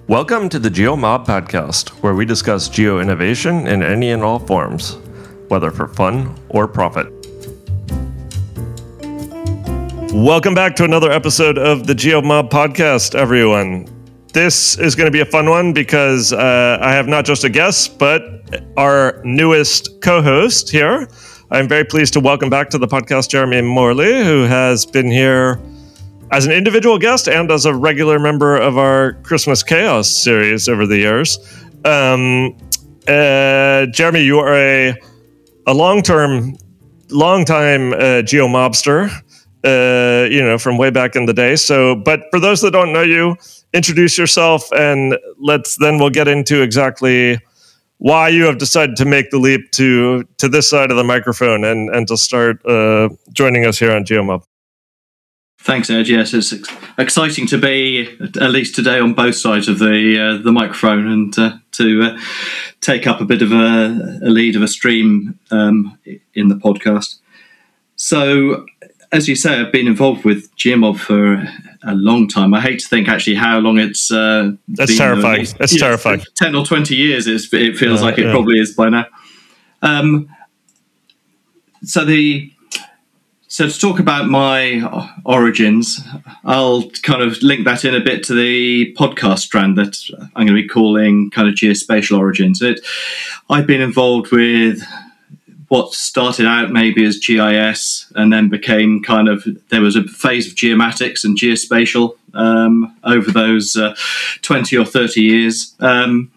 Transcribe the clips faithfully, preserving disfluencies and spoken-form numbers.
Welcome to the GeoMob podcast, where we discuss geo-innovation in any and all forms, whether for fun or profit. Welcome back to another episode of the GeoMob podcast, everyone. This is going to be a fun one because uh, I have not just a guest, but our newest co-host here. I'm very pleased to welcome back to the podcast Jeremy Morley, who has been here as an individual guest and as a regular member of our Christmas Chaos series over the years. Um, uh, Jeremy, you are a a long-term, long-time uh, geomobster, uh, you know, from way back in the day. So, but for those that don't know you, introduce yourself, and let's then we'll get into exactly why you have decided to make the leap to to this side of the microphone and and to start uh, joining us here on GeoMob. Thanks, Ed. Yes, it's ex- exciting to be, at least today, on both sides of the uh, the microphone and uh, to uh, take up a bit of a, a lead of a stream um, in the podcast. So, as you say, I've been involved with GeoMob for a long time. I hate to think actually how long it's uh, That's been. terrifying. Least, That's yeah, terrifying. ten or twenty years, it's, it feels uh, like it yeah. probably is by now. Um, so the... So to talk about my origins, I'll kind of link that in a bit to the podcast strand that I'm going to be calling kind of geospatial origins. It, I've been involved with what started out maybe as G I S and then became kind of, there was a phase of geomatics and geospatial um, over those uh, twenty or thirty years, um,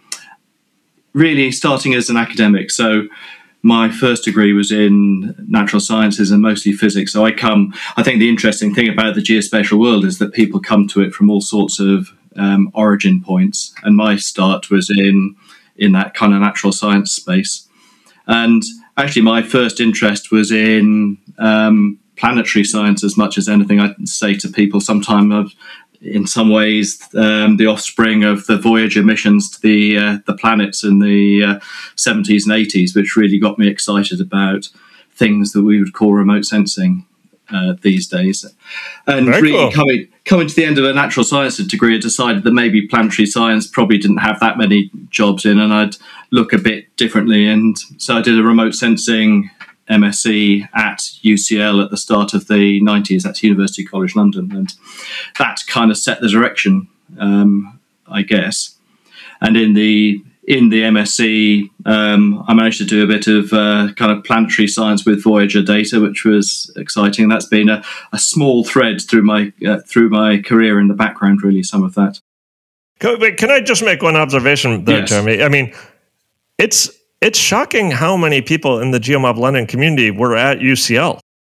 really starting as an academic. So my first degree was in natural sciences and mostly physics. So I come, I think the interesting thing about the geospatial world is that people come to it from all sorts of um, origin points. And my start was in, in that kind of natural science space. And actually my first interest was in um, planetary science as much as anything. I say to people sometime I've, in some ways, um, the offspring of the Voyager missions to the uh, the planets in the uh, seventies and eighties, which really got me excited about things that we would call remote sensing uh, these days. And Very really cool. coming coming to the end of a natural sciences degree, I decided that maybe planetary science probably didn't have that many jobs in, and I'd look a bit differently. And so I did a remote sensing M S c at U C L at the start of the nineties. That's University College London, and that kind of set the direction, um, I guess. And in the in the M S c, um, I managed to do a bit of uh, kind of planetary science with Voyager data, which was exciting. That's been a, a small thread through my uh, through my career in the background. Really, some of that. Can, wait, can I just make one observation there, Yes. Jeremy? I mean, it's it's shocking how many people in the GeoMob London community were at U C L.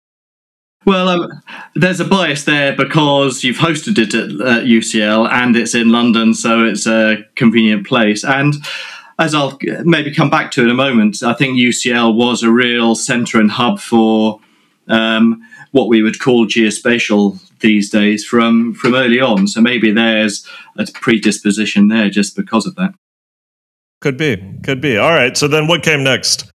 Well, um, there's a bias there because you've hosted it at uh, U C L and it's in London, so it's a convenient place. And as I'll maybe come back to in a moment, I think U C L was a real centre and hub for um, what we would call geospatial these days from, from early on. So maybe there's a predisposition there just because of that. Could be, could be. All right, so then what came next?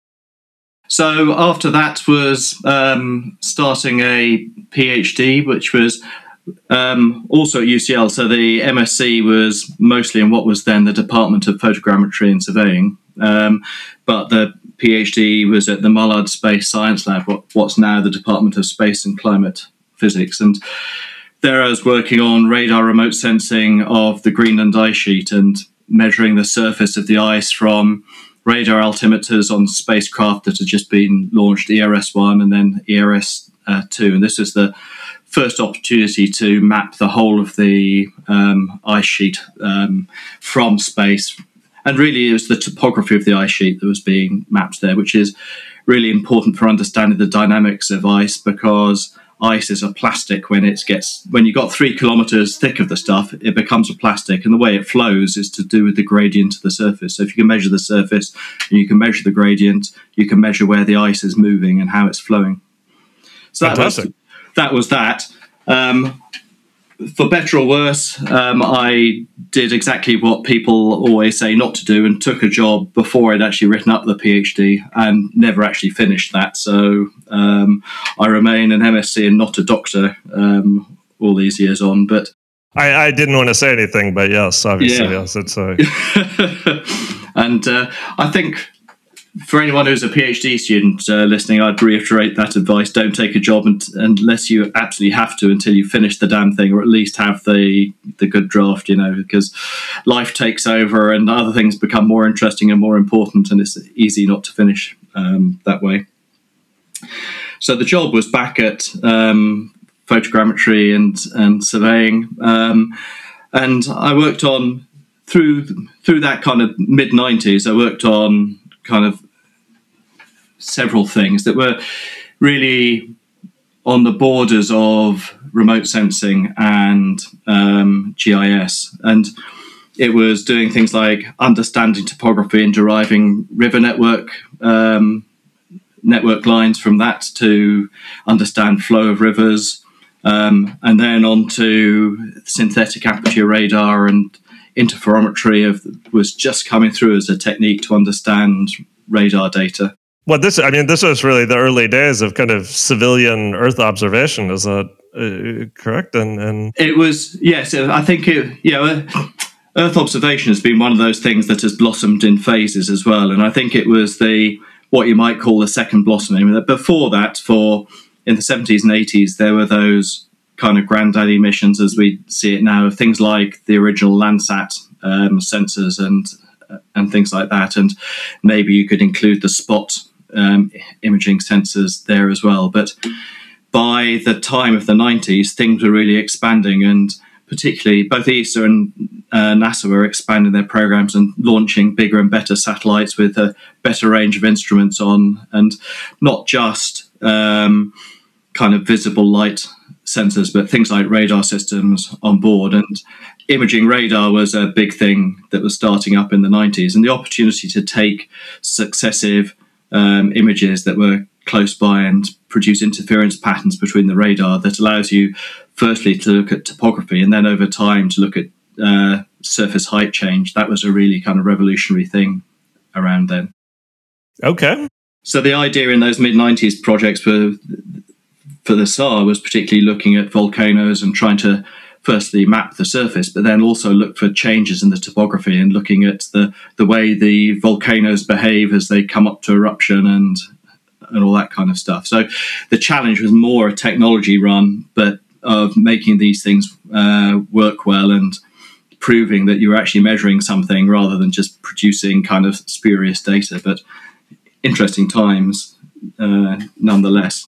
So after that was um, starting a PhD, which was um, also at U C L. So the M S c was mostly in what was then the Department of Photogrammetry and Surveying. Um, but the PhD was at the Mullard Space Science Lab, what, what's now the Department of Space and Climate Physics. And there I was working on radar remote sensing of the Greenland ice sheet and measuring the surface of the ice from radar altimeters on spacecraft that had just been launched, E R S one and then E R S two. And this was the first opportunity to map the whole of the um, ice sheet um, from space. And really it was the topography of the ice sheet that was being mapped there, which is really important for understanding the dynamics of ice, because ice is a plastic. When it gets, when you've got three kilometers thick of the stuff, it becomes a plastic, and the way it flows is to do with the gradient of the surface. So if you can measure the surface and you can measure the gradient, you can measure where the ice is moving and how it's flowing. So that was that. Was that. Um, for better or worse, um, I did exactly what people always say not to do and took a job before I'd actually written up the PhD and never actually finished that. So um, I remain an M S c and not a doctor um, all these years on. But I, I didn't want to say anything, but yes, obviously, Yeah. yes, it's a. And uh, I think for anyone who's a PhD student uh, listening, I'd reiterate that advice: don't take a job and, unless you absolutely have to until you finish the damn thing, or at least have the the good draft. You know, because life takes over and other things become more interesting and more important, and it's easy not to finish um, that way. So the job was back at um, photogrammetry and and surveying, um, and I worked on through through that kind of mid nineties. I worked on kind of several things that were really on the borders of remote sensing and um, G I S, and it was doing things like understanding topography and deriving river network um, network lines from that to understand flow of rivers, um, and then on to synthetic aperture radar and interferometry of, was just coming through as a technique to understand radar data. Well, this, I mean, this was really the early days of kind of civilian Earth observation. Is that uh, correct? And, and it was, yes, I think it, you know, Earth observation has been one of those things that has blossomed in phases as well. And I think it was the, what you might call the second blossoming. Before that, for in the seventies and eighties, there were those kind of granddaddy missions as we see it now, things like the original Landsat um, sensors and and things like that. And maybe you could include the spot um, imaging sensors there as well. But by the time of the nineties, things were really expanding, and particularly both E S A and uh, NASA were expanding their programs and launching bigger and better satellites with a better range of instruments on, and not just um, kind of visible light sensors, but things like radar systems on board. And imaging radar was a big thing that was starting up in the nineties, and the opportunity to take successive um, images that were close by and produce interference patterns between the radar that allows you firstly to look at topography and then over time to look at uh, surface height change. That was a really kind of revolutionary thing around then. Okay. So the idea in those mid nineties projects were, for the S A R, was particularly looking at volcanoes and trying to firstly map the surface, but then also look for changes in the topography and looking at the, the way the volcanoes behave as they come up to eruption and and all that kind of stuff. So the challenge was more a technology run, but of making these things uh, work well and proving that you were actually measuring something rather than just producing kind of spurious data. But interesting times uh, nonetheless.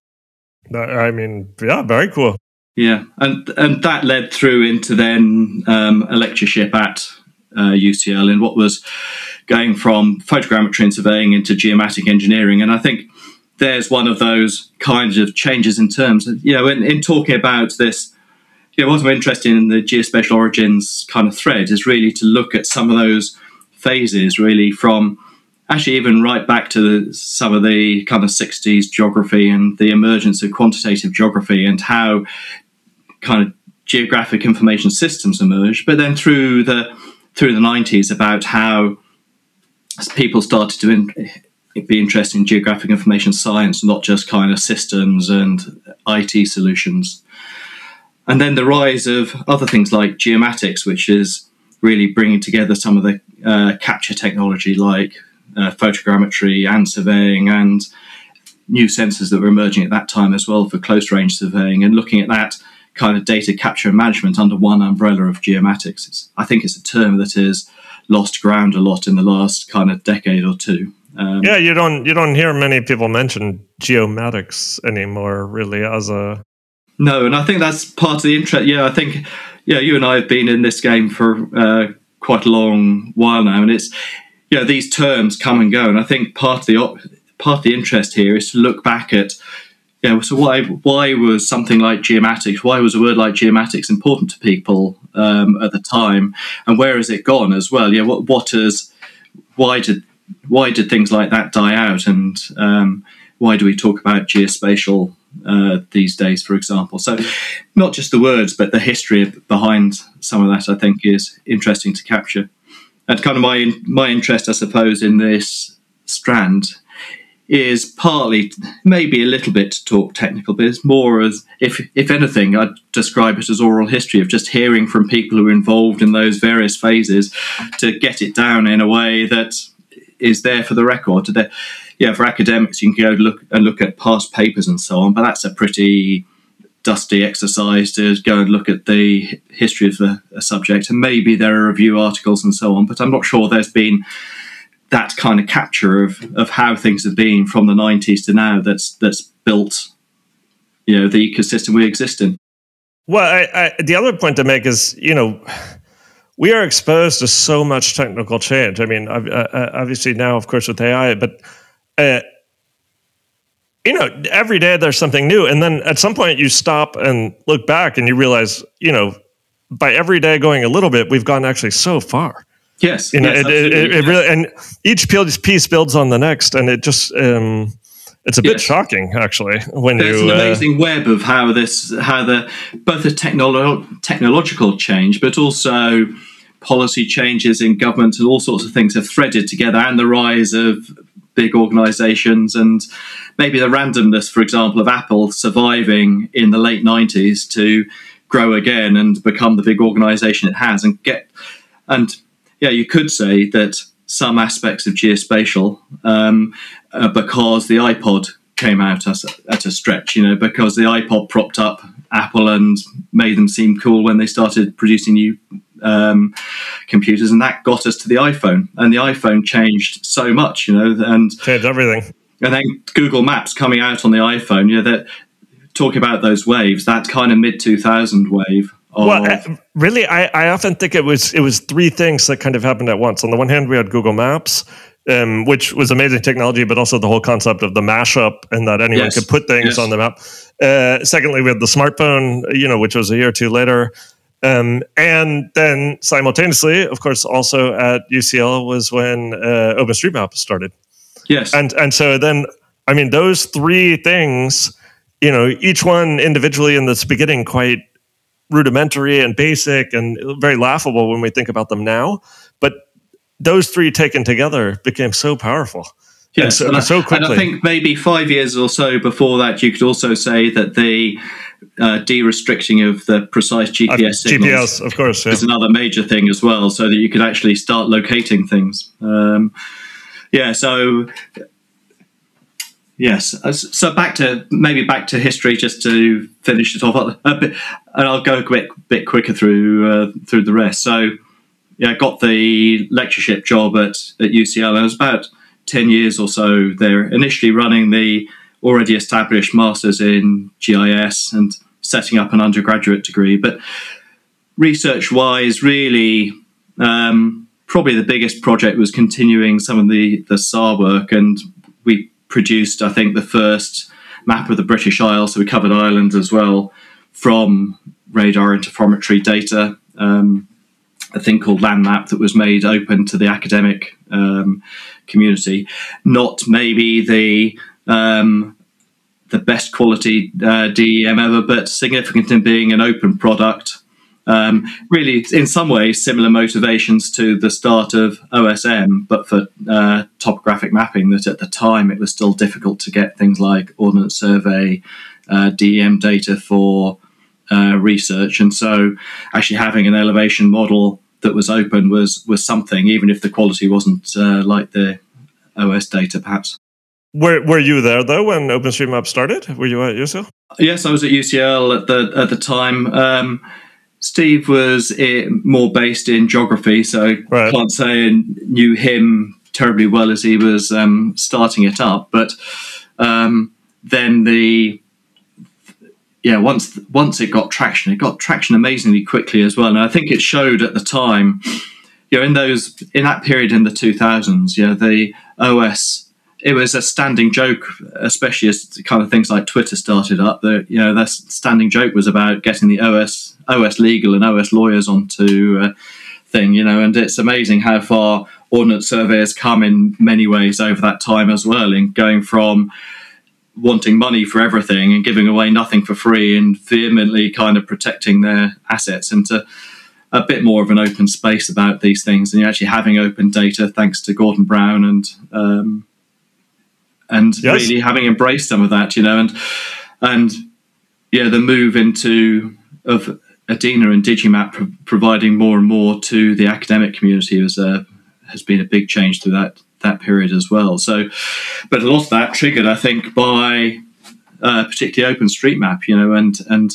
I mean, yeah, very cool. Yeah, and and that led through into then um, a lectureship at uh, U C L in what was going from photogrammetry and surveying into geomatic engineering. And I think there's one of those kinds of changes in terms. You know, in, in talking about this, you know, what I'm interested in the geospatial origins kind of thread is really to look at some of those phases, really from actually even right back to the, some of the kind of sixties geography and the emergence of quantitative geography and how kind of geographic information systems emerged, but then through the through the nineties about how people started to in, be interested in geographic information science, not just kind of systems and I T solutions. And then the rise of other things like geomatics, which is really bringing together some of the uh, capture technology like uh, photogrammetry and surveying and new sensors that were emerging at that time as well for close range surveying, and looking at that kind of data capture and management under one umbrella of geomatics. It's, I think it's a term that has lost ground a lot in the last kind of decade or two. Um, yeah, you don't you don't hear many people mention geomatics anymore, really, as a no, and I think that's part of the interest. Yeah, I think yeah, you and I have been in this game for uh, quite a long while now, and it's you know these terms come and go, and I think part of the part of the interest here is to look back at yeah, so why why was something like geomatics, why was a word like geomatics important to people um, at the time, and where has it gone as well? Yeah, what what has why did why did things like that die out, and um, why do we talk about geospatial uh, these days, for example? So not just the words, but the history behind some of that, I think, is interesting to capture. And kind of my my interest, I suppose, in this strand is partly maybe a little bit to talk technical, but it's more as if if anything, I'd describe it as oral history of just hearing from people who are involved in those various phases to get it down in a way that is there for the record. Today, yeah, for academics, you can go look and look at past papers and so on, but that's a pretty dusty exercise to go and look at the history of the a subject, and maybe there are review articles and so on, but I'm not sure there's been that kind of capture of, of how things have been from the nineties to now that's that's built, you know, the ecosystem we exist in. Well, I, I, the other point to make is, you know, we are exposed to so much technical change. I mean, uh, obviously now, of course, with A I, but, uh, you know, every day there's something new. And then at some point you stop and look back and you realize, you know, by every day going a little bit, we've gone actually so far. Yes, you know, yes, it, it, it, it really, and each piece builds on the next, and it just, um, it's a bit yes. shocking actually when There's you. There's an amazing uh, web of how this, how the both the technolo- technological change, but also policy changes in government and all sorts of things have threaded together, and the rise of big organisations, and maybe the randomness, for example, of Apple surviving in the late nineties to grow again and become the big organisation it has, and get and. Yeah, you could say that some aspects of geospatial, um, uh, because the iPod came out as, at a stretch, you know, because the iPod propped up Apple and made them seem cool when they started producing new um, computers, and that got us to the iPhone. And the iPhone changed so much, you know, and changed everything. And then Google Maps coming out on the iPhone, you know, that talk about those waves, that kind of mid two thousand wave. Of, well, uh, really, I, I often think it was it was three things that kind of happened at once. On the one hand, we had Google Maps, um, which was amazing technology, but also the whole concept of the mashup and that anyone yes, could put things yes. on the map. Uh, secondly, we had the smartphone, you know, which was a year or two later. Um, and then simultaneously, of course, also at U C L was when uh, OpenStreetMap started. Yes. And and so then, I mean, those three things, you know, each one individually in this beginning quite rudimentary and basic and very laughable when we think about them now. But those three taken together became so powerful. Yes, and so, and I, so quickly. And I think maybe five years or so before that, you could also say that the uh, de-restricting of the precise G P S uh, signals G P S, of course, yeah. is another major thing as well, so that you could actually start locating things. Um, yeah, so... Yes. So back to maybe back to history, just to finish it off a bit, and I'll go a bit, bit quicker through uh, through the rest. So, yeah, I got the lectureship job at, at U C L, and I was about ten years or so there, initially running the already established masters in G I S and setting up an undergraduate degree. But research-wise, really, um, probably the biggest project was continuing some of the the S A R work, and we produced, I think, the first map of the British Isles, so we covered Ireland as well, from radar interferometry data, um, a thing called LandMap that was made open to the academic um, community. Not maybe the um, the best quality uh, D E M ever, but significant in being an open product. Um, really, in some ways, similar motivations to the start of O S M, but for uh, topographic mapping, that at the time it was still difficult to get things like Ordnance Survey, uh, D E M data for uh, research. And so actually having an elevation model that was open was, was something, even if the quality wasn't uh, like the O S data, perhaps. Were Were you there, though, when OpenStreetMap started? Were you at U C L? Yes, I was at U C L at the, at the time. Um, Steve was more based in geography, so right. I can't say I knew him terribly well as he was um, starting it up. But um, then the yeah, once once it got traction, it got traction amazingly quickly as well. And I think it showed at the time, you know, in those in that period in the two thousands, yeah, the O S. It was a standing joke, especially as kind of things like Twitter started up. That you know, that standing joke was about getting the O S, O S legal and O S lawyers onto a thing. You know, and it's amazing how far Ordnance Survey has come in many ways over that time as well, in going from wanting money for everything and giving away nothing for free, and vehemently kind of protecting their assets, into a bit more of an open space about these things, and you're actually having open data thanks to Gordon Brown and. Um, and yes. really having embraced some of that, you know, and and yeah, the move into of EDINA and Digimap pro- providing more and more to the academic community was uh, has been a big change through that that period as well. So, but a lot of that triggered, I think, by uh, particularly OpenStreetMap, you know, and and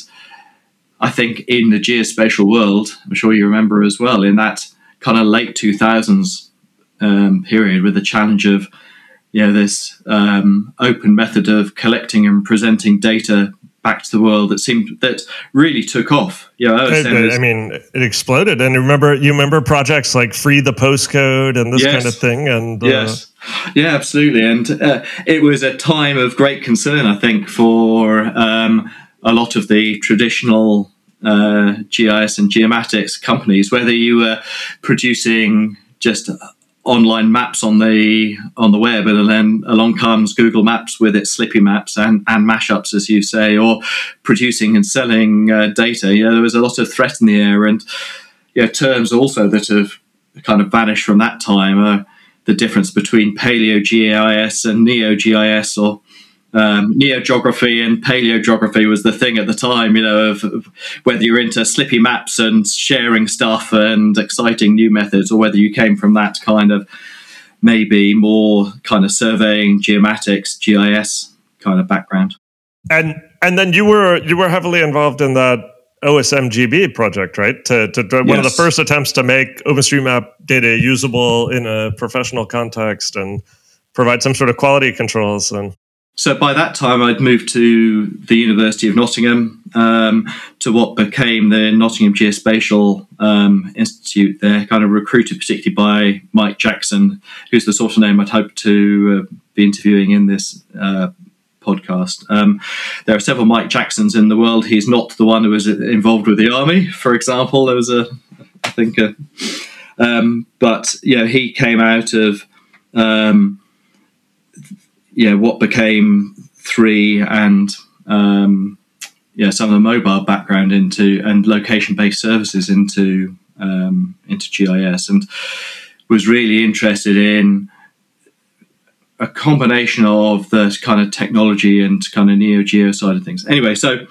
I think in the geospatial world, I'm sure you remember as well, in that kind of late two thousands um, period, with the challenge of, you know, this um, open method of collecting and presenting data back to the world that seemed that really took off. You know, O S M it, was, I mean, it exploded. And remember, you remember projects like Free the Postcode and this yes, kind of thing. And uh, yes, yeah, absolutely. And uh, it was a time of great concern, I think, for um, a lot of the traditional uh, G I S and geomatics companies, whether you were producing just online maps on the on the web, and then along comes Google Maps with its Slippy maps and, and mashups, as you say, or producing and selling uh, data. You know, there was a lot of threat in the air, and yeah, terms also that have kind of vanished from that time are the difference between Paleo G I S and Neo G I S, or um, Neogeography and Paleogeography was the thing at the time, you know, of, of whether you're into Slippy maps and sharing stuff and exciting new methods, or whether you came from that kind of maybe more kind of surveying, geomatics, G I S kind of background. And and then you were you were heavily involved in that O S M G B project, right? To, to, to yes. One of the first attempts to make OpenStreetMap data usable in a professional context and provide some sort of quality controls. And so by that time, I'd moved to the University of Nottingham, um, to what became the Nottingham Geospatial um, Institute there, kind of recruited particularly by Mike Jackson, who's the sort of name I'd hope to uh, be interviewing in this uh, podcast. Um, there are several Mike Jacksons in the world. He's not the one who was involved with the army, for example. There was a, I think, a, um, but, you know, he came out of... Um, yeah, what became Three and um, yeah, some of the mobile background into and location-based services into um, into G I S, and was really interested in a combination of the kind of technology and kind of Neo Geo side of things. Anyway, so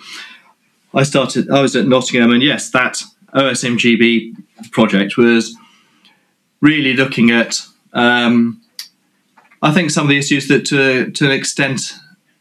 I started. I was at Nottingham, and yes, that O S M G B project was really looking at. Um, I think some of the issues that, to to an extent,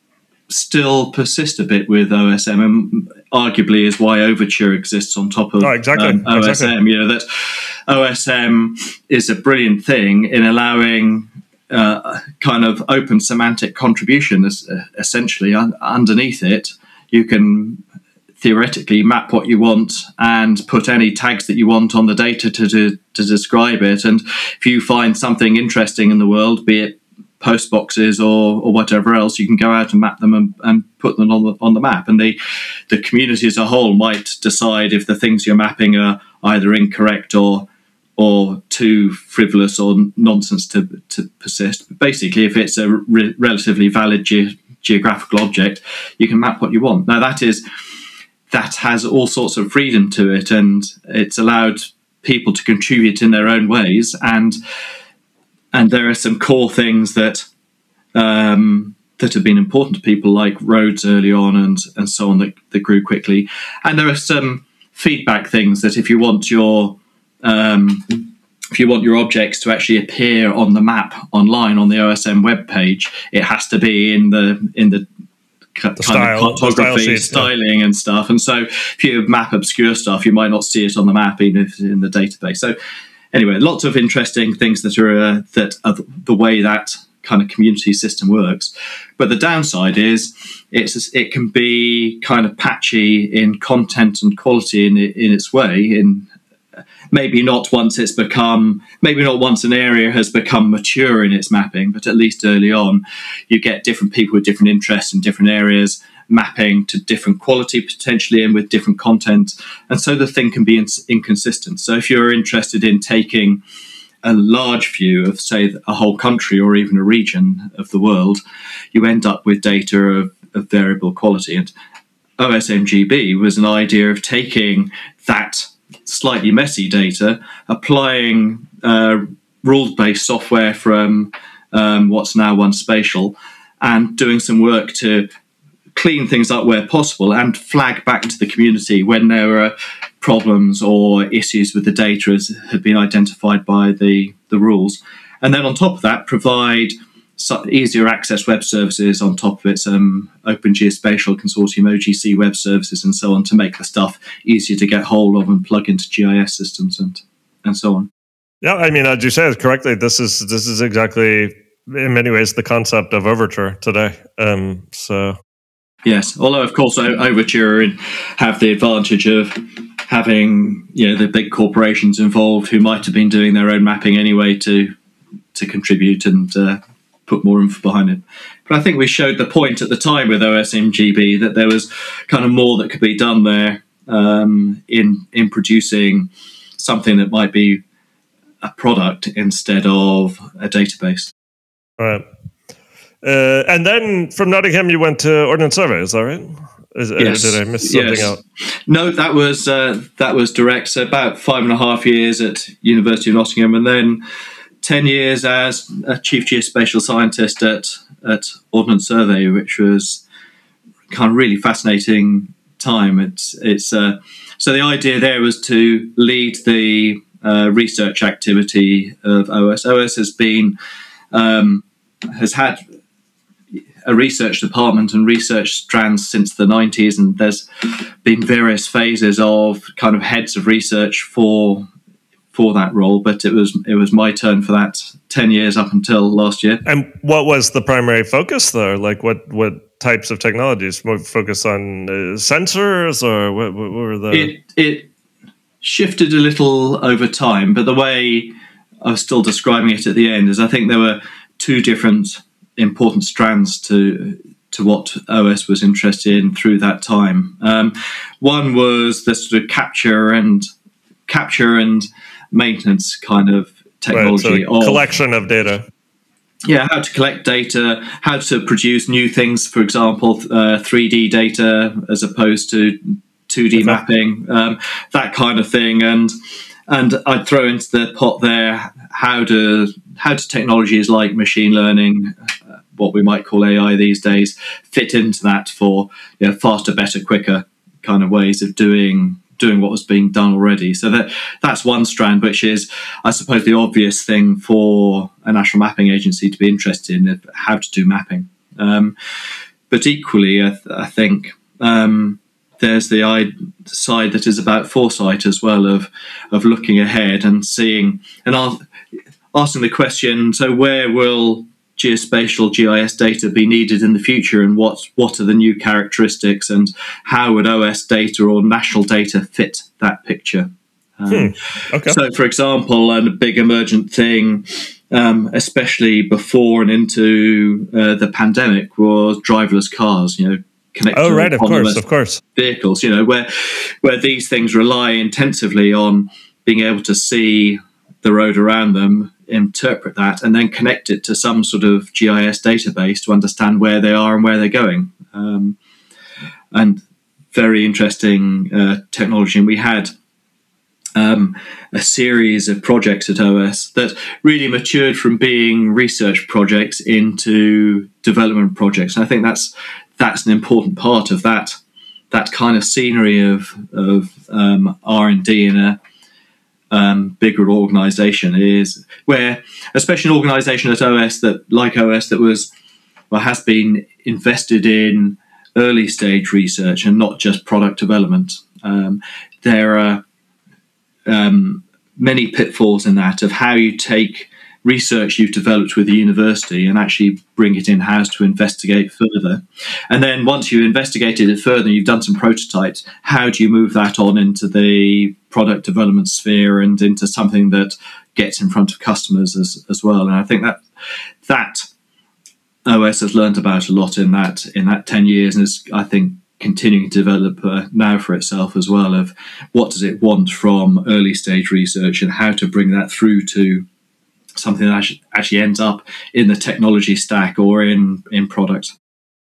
still persist a bit with O S M, and arguably is why Overture exists on top of oh, exactly. um, O S M. Exactly. You know, that O S M is a brilliant thing in allowing uh, kind of open semantic contribution. As, uh, essentially, un- underneath it, you can theoretically map what you want and put any tags that you want on the data to, to to describe it. And if you find something interesting in the world, be it post boxes or or whatever else, you can go out and map them and, and put them on the on the map. And the the community as a whole might decide if the things you're mapping are either incorrect or or too frivolous or nonsense to to persist. But basically, if it's a re- relatively valid ge- geographical object, you can map what you want. Now that is that has all sorts of freedom to it, and it's allowed people to contribute in their own ways. And and there are some core things that um, that have been important to people, like roads early on, and and so on, that, that grew quickly. And there are some feedback things that if you want your um, if you want your objects to actually appear on the map online on the O S M web page, it has to be in the in the kind style, of cartography, style sheet, styling, yeah. and stuff. And so if you map obscure stuff, you might not see it on the map, even if it's in the database. So anyway, lots of interesting things that are uh, that are the way that kind of community system works. But the downside is it's it can be kind of patchy in content and quality in in its way. In maybe not once it's become, maybe not once an area has become mature in its mapping, but at least early on, you get different people with different interests in different areas mapping to different quality potentially and with different content. And so the thing can be in- inconsistent. So if you're interested in taking a large view of, say, a whole country or even a region of the world, you end up with data of, of variable quality. And O S M G B was an idea of taking that slightly messy data, applying uh, rules-based software from um, what's now OneSpatial, and doing some work to clean things up where possible and flag back to the community when there were problems or issues with the data as had been identified by the, the rules. And then on top of that, provide easier access web services on top of it, some Open Geospatial Consortium, O G C web services and so on, to make the stuff easier to get hold of and plug into G I S systems and, and so on. Yeah, I mean, as you said correctly, this is this is exactly, in many ways, the concept of Overture today. Um, so... Yes, although of course Overture have the advantage of having, you know, the big corporations involved who might have been doing their own mapping anyway to to contribute and uh, put more info behind it. But I think we showed the point at the time with O S M G B that there was kind of more that could be done there um, in in producing something that might be a product instead of a database. All right. Uh, and then from Nottingham, you went to Ordnance Survey. Is that right? Is, yes. Uh, did I miss something yes. out? No, that was uh, that was direct. So about five and a half years at University of Nottingham, and then ten years as a chief geospatial scientist at at Ordnance Survey, which was kind of really fascinating time. It's it's uh, so the idea there was to lead the uh, research activity of O S. O S has been um, has had a research department and research strands since the nineties, and there's been various phases of kind of heads of research for for that role. But it was it was my turn for that ten years up until last year. And what was the primary focus there? Like what what types of technologies? More focus on uh, sensors, or what, what were the? It it shifted a little over time, but the way I was still describing it at the end is I think there were two different important strands to to what O S was interested in through that time. Um, one was the sort of capture and capture and maintenance kind of technology, right, so of collection of data. Yeah, how to collect data, how to produce new things. For example, uh, three D data as opposed to two D okay. mapping, um, that kind of thing. And and I'd throw into the pot there how do how do technologies like machine learning, uh, what we might call A I these days, fit into that for, you know, faster, better, quicker kind of ways of doing doing what was being done already. So that that's one strand, which is, I suppose, the obvious thing for a national mapping agency to be interested in, how to do mapping. Um, but equally, I, th- I think um, there's the I- side that is about foresight as well, of of looking ahead and seeing and I'll, asking the question, so where will geospatial G I S data be needed in the future, and what what are the new characteristics, and how would O S data or national data fit that picture? Um, hmm. Okay. So, for example, a big emergent thing, um, especially before and into uh, the pandemic, was driverless cars. You know, connected oh right, of course, of course, vehicles. You know, where where these things rely intensively on being able to see the road around them, interpret that, and then connect it to some sort of G I S database to understand where they are and where they're going. Um, and very interesting uh, technology. And we had um, a series of projects at O S that really matured from being research projects into development projects. And I think that's that's an important part of that that kind of scenery of of um, R and D in a Um, bigger organisation, is where, especially an organisation at O S that, like O S, that was, well, has been invested in early stage research and not just product development. Um, there are um, many pitfalls in that of how you take research you've developed with the university and actually bring it in-house to investigate further. And then once you've investigated it further and you've done some prototypes, how do you move that on into the product development sphere and into something that gets in front of customers as, as well? And I think that that O S has learned about a lot in that in that ten years, and is, I think, continuing to develop uh, now for itself as well, of what does it want from early stage research and how to bring that through to something that actually ends up in the technology stack or in, in product.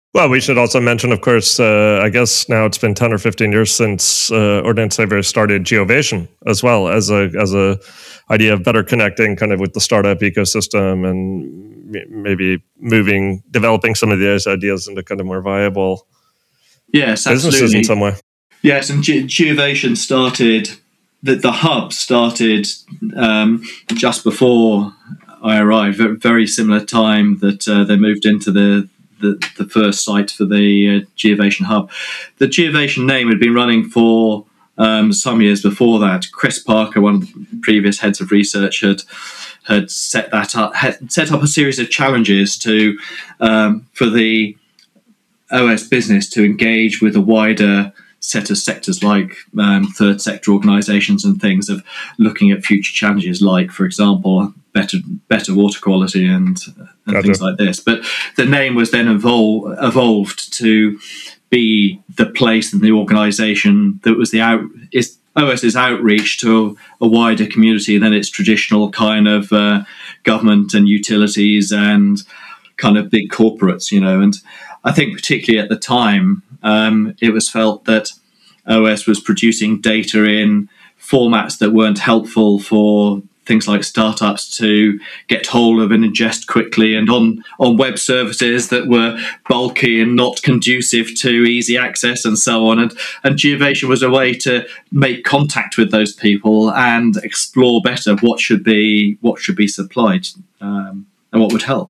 Well, we should also mention, of course, uh, I guess now it's been ten or fifteen years since uh, Ordnance Survey started Geovation as well as a as a idea of better connecting kind of with the startup ecosystem and m- maybe moving, developing some of these ideas into kind of more viable yes, businesses absolutely. in some way. Yes, and Ge- Geovation started, the, the hub started um, just before I arrived, at a very similar time that uh, they moved into the The, the first site for the uh, Geovation hub. The Geovation name had been running for um, some years before that. Chris Parker, one of the previous heads of research, had had set that up, had set up a series of challenges to um, for the O S business to engage with a wider set of sectors like um, third sector organisations and things, of looking at future challenges like, for example, better better water quality and, and Gotcha. things like this. But the name was then evol- evolved to be the place and the organisation that was the out is OS's outreach to a, a wider community than its traditional kind of uh, government and utilities and kind of big corporates, you know. And I think particularly at the time, um, it was felt that O S was producing data in formats that weren't helpful for things like startups to get hold of and ingest quickly, and on, on web services that were bulky and not conducive to easy access and so on. And, and Geovation was a way to make contact with those people and explore better what should be what should be supplied um, and what would help.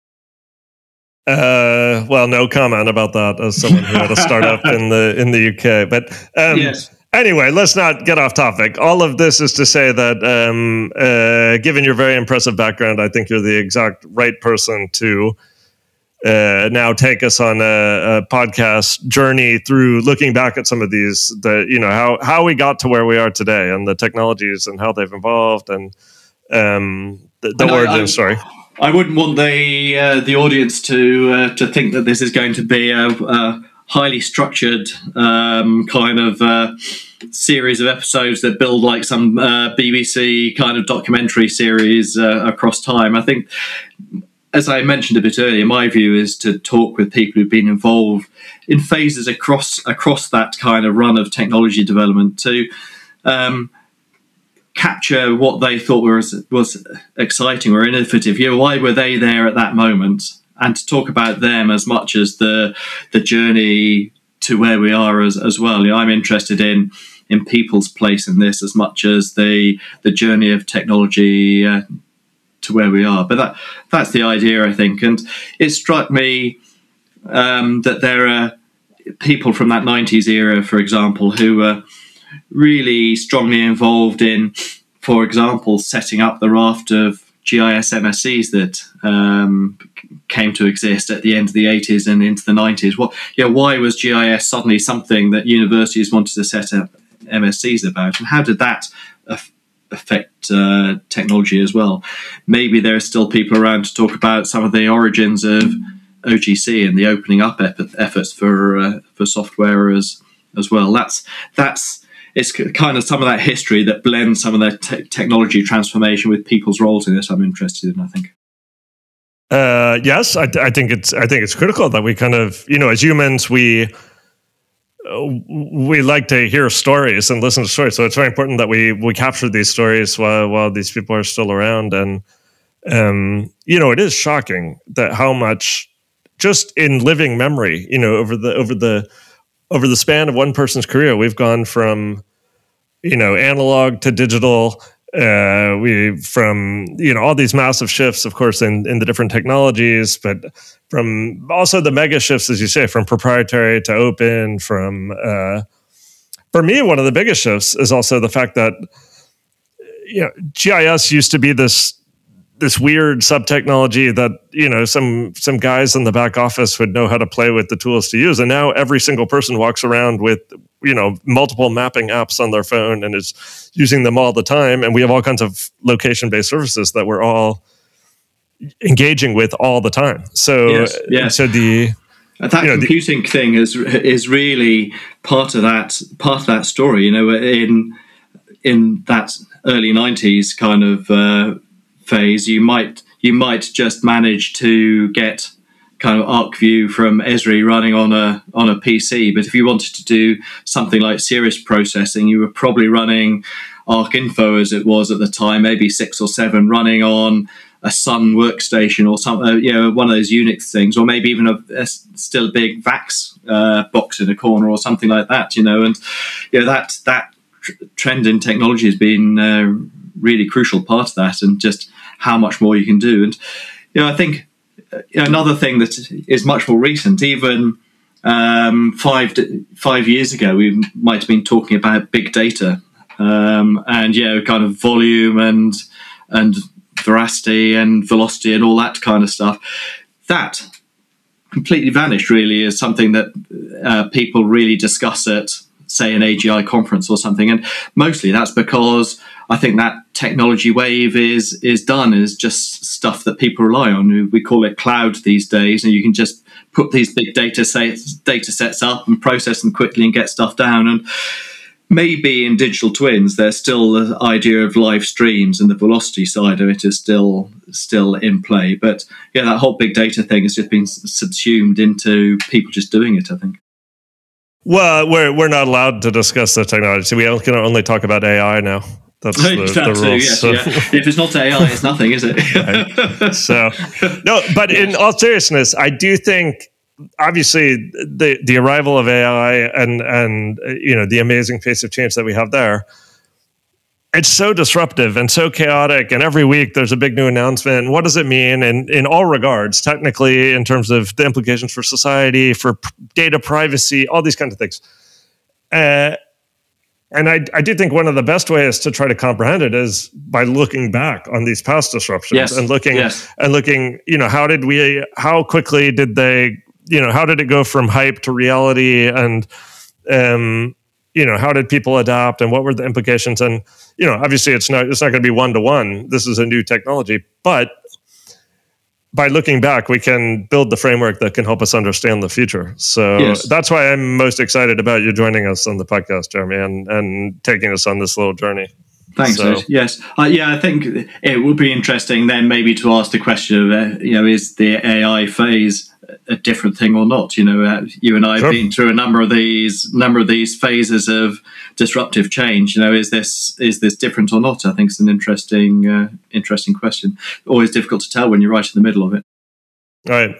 Uh, well, no comment about that as someone who had a startup in the in the U K. But um, yes. Anyway, let's not get off topic. All of this is to say that, um, uh, given your very impressive background, I think you're the exact right person to uh, now take us on a, a podcast journey through looking back at some of these, the you know how how we got to where we are today, and the technologies and how they've evolved, and um, the, the And origin I, I, story. I wouldn't want the uh, the audience to uh, to think that this is going to be a, a highly structured um, kind of uh, series of episodes that build like some uh, B B C kind of documentary series uh, across time. I think, as I mentioned a bit earlier, my view is to talk with people who've been involved in phases across across that kind of run of technology development to um, capture what they thought was was exciting or innovative. You know, why were they there at that moment? And to talk about them as much as the the journey to where we are as, as well. You know, I'm interested in in people's place in this as much as the the journey of technology uh, to where we are. But that that's the idea, I think. And it struck me um, that there are people from that nineties era, for example, who were really strongly involved in, for example, setting up the raft of G I S M S Cs that um, came to exist at the end of the eighties and into the nineties. What, you know, why was G I S suddenly something that universities wanted to set up M S Cs about, and how did that af- affect uh, technology as well? Maybe there are still people around to talk about some of the origins of O G C and the opening up ep- efforts for uh, for software as as well. That's that's. It's kind of some of that history that blends some of that te- technology transformation with people's roles in it. I'm interested in, I think. Uh, yes, I, I think it's I think it's critical that we kind of, you know, as humans, we uh, we like to hear stories and listen to stories. So it's very important that we we capture these stories while while these people are still around. And um, you know, it is shocking that how much just in living memory, you know, over the over the over the span of one person's career, we've gone from, you know, analog to digital. Uh, we from, you know, all these massive shifts, of course, in, in the different technologies, but from also the mega shifts, as you say, from proprietary to open. From uh, for me, one of the biggest shifts is also the fact that, you know, G I S used to be this this weird sub technology that, you know, some some guys in the back office would know how to play with the tools to use, and now every single person walks around with, you know, multiple mapping apps on their phone and is using them all the time, and we have all kinds of location based services that we're all engaging with all the time. So yes, yes. so the that you know, computing the, thing is is really part of that part of that story. You know, in in that early nineties kind of uh, phase, you might you might just manage to get kind of ArcView from Esri running on a on a P C. But if you wanted to do something like serious processing, you were probably running ArcInfo as it was at the time, maybe six or seven running on a Sun workstation or some, uh, you know, one of those Unix things, or maybe even a, a still a big VAX uh, box in a corner or something like that, you know. And you know that that tr- trend in technology has been a really crucial part of that, and just how much more you can do. And you know, I think another thing that is much more recent, even um, five five years ago, we might have been talking about big data um, and you know, kind of volume and and veracity and velocity and all that kind of stuff. That completely vanished, really, as something that uh, people really discuss at, say, an A G I conference or something. And mostly that's because I think that technology wave is is done, is just stuff that people rely on. We call it cloud these days, and you can just put these big data sets, data sets up and process them quickly and get stuff down. And maybe in digital twins, there's still the idea of live streams, and the velocity side of it is still still in play. But yeah, that whole big data thing has just been subsumed into people just doing it, I think. Well, we're we're not allowed to discuss the technology. We can only talk about A I now. That's the, the too, rules. Yes, so. yeah. If it's not A I, it's nothing, is it? Right. So, no, but in all seriousness, I do think, obviously, the the arrival of A I and and you know, the amazing pace of change that we have there, it's so disruptive and so chaotic, and every week there's a big new announcement. What does it mean? And in all regards, technically, in terms of the implications for society, for p- data privacy, all these kinds of things. Uh, and I, I do think one of the best ways to try to comprehend it is by looking back on these past disruptions yes. and looking yes. and looking. You know, how did we? How quickly did they? You know, how did it go from hype to reality? And um, you know, how did people adapt, and what were the implications? And you know, obviously, it's not it's not going to be one to one. This is a new technology, but by looking back, we can build the framework that can help us understand the future. So yes. that's why I'm most excited about you joining us on the podcast, Jeremy, and and taking us on this little journey. Thanks, so. Ed. Yes, uh, yeah, I think it would be interesting then maybe to ask the question of, uh, you know, is the A I phase a different thing or not? You know, uh, you and I have sure. been through a number of these number of these phases of disruptive change. You know, is this is this different or not? I think it's an interesting uh, interesting question. Always difficult to tell when you're right in the middle of it. All right.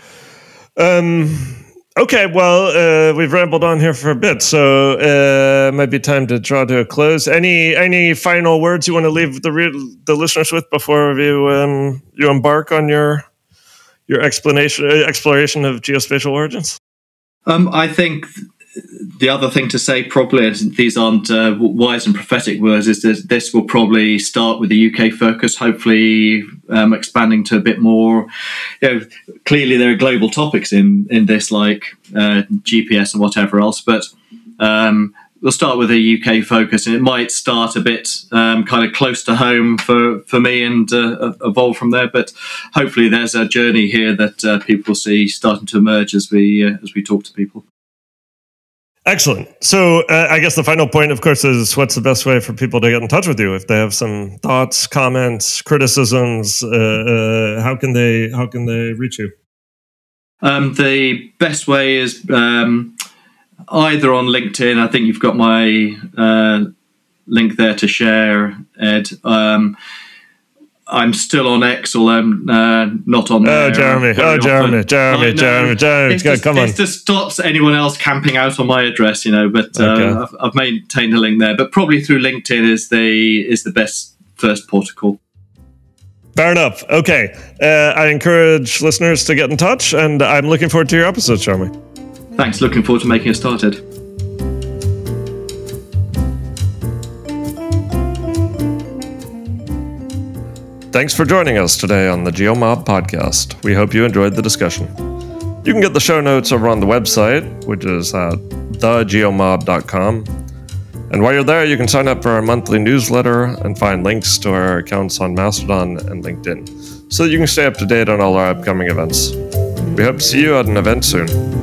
Um. Okay, well, uh, we've rambled on here for a bit, so uh, it might be time to draw to a close. Any any final words you want to leave the re- the listeners with before you um, you embark on your your explanation exploration of geospatial origins? Um, I think the other thing to say, probably, these aren't uh, wise and prophetic words, is that this will probably start with the U K focus, hopefully um, expanding to a bit more. You know, clearly, there are global topics in, in this, like uh, G P S and whatever else, but um, we'll start with a U K focus, and it might start a bit um, kind of close to home for, for me and uh, evolve from there. But hopefully, there's a journey here that uh, people will see starting to emerge as we uh, as we talk to people. Excellent. So uh, I guess the final point, of course, is what's the best way for people to get in touch with you if they have some thoughts, comments, criticisms? Uh, uh, how can they how can they reach you? Um, the best way is um, either on LinkedIn. I think you've got my uh, link there to share, Ed. Um, I'm still on X, although I'm uh, not on there. Oh, Jeremy. Oh, Jeremy. Jeremy. Jeremy. Jeremy. It's just, Come on. It just stops anyone else camping out on my address, you know. But uh, Okay. I've, I've maintained a link there. But probably through LinkedIn is the is the best first port of call. Fair enough. Okay. Uh, I encourage listeners to get in touch, and I'm looking forward to your episodes, Jeremy. Thanks. Looking forward to making it started. Thanks for joining us today on the GeoMob podcast. We hope you enjoyed the discussion. You can get the show notes over on the website, which is at the geomob dot com. And while you're there, you can sign up for our monthly newsletter and find links to our accounts on Mastodon and LinkedIn, so that you can stay up to date on all our upcoming events. We hope to see you at an event soon.